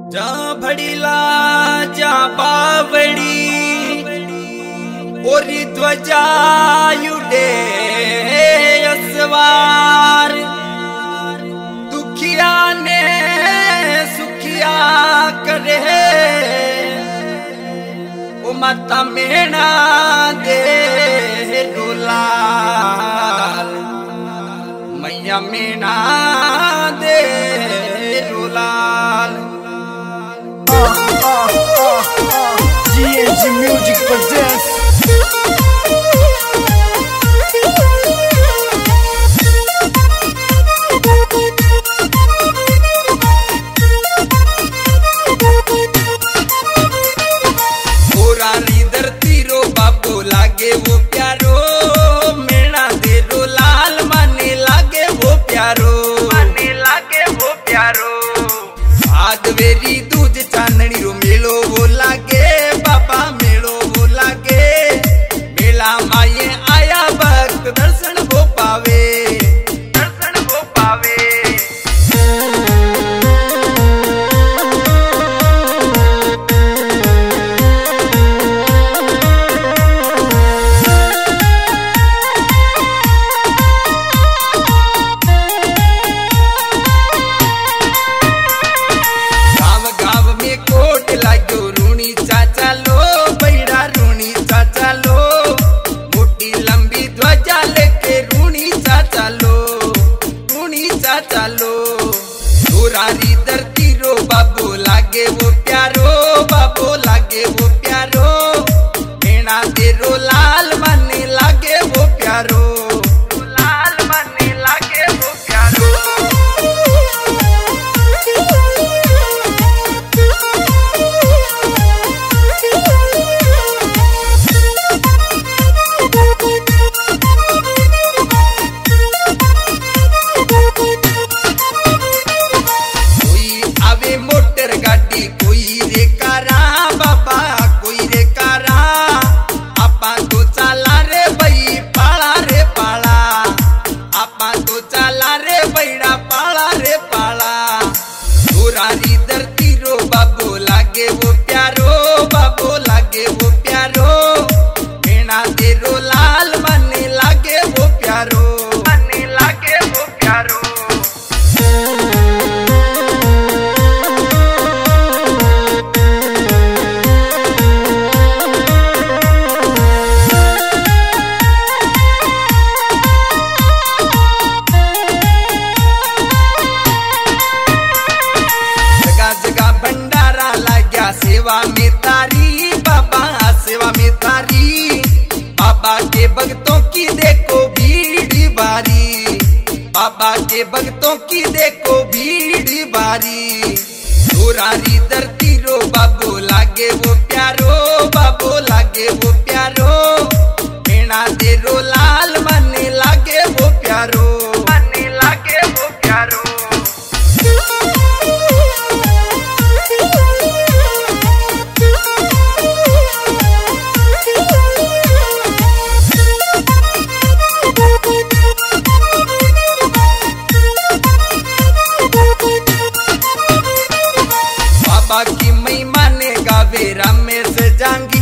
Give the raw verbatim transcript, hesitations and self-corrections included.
जा भड़ीला जा बावड़ी ओरी ध्वजा युडे असवार दुखिया ने सुखिया करे ओ माता मेणा दे रुलाल मैया मेणा दे रुलाल। G N G Music presents पुरानी धरती रो बापू लागे वो प्यारो मेणा दे रो लाल माने लागे वो प्यारो माने लागे वो प्यारो आदवेरी दूज चांदनी रो मेलो वो लागे बाबा मेलो वो लागे मेला माये आया भक्त दर्शन वो पावे दर्शन वो पावे। चलो पुरानी धरती रो बाबू लागे वो प्यारो बाबू लागे वो प्यारो मेणा दे रो लाल माने लागे वो प्यारो लाल माने लागे वो प्यारो। पुरानी धरती रो बाबू लागे वो प्यारो बाबू लागे वो प्यारो मेणा दे रो लाल माने लागे वो प्यारो माने लागे वो प्यारो। सेवा में तारी बाबा सेवा में तारी बाबा के भक्तों की देखो भीड़ बारी बाबा के भक्तों की देखो भीड़ बारी पुरानी धरती रो बाबू लागे वो प्यारो बाबू लागे वो प्यारो मेणा दे रो लाल माने लागे वो प्यारो माने लागे वो प्यारो। बाबा की महिमा ने गावे रमेश जांगी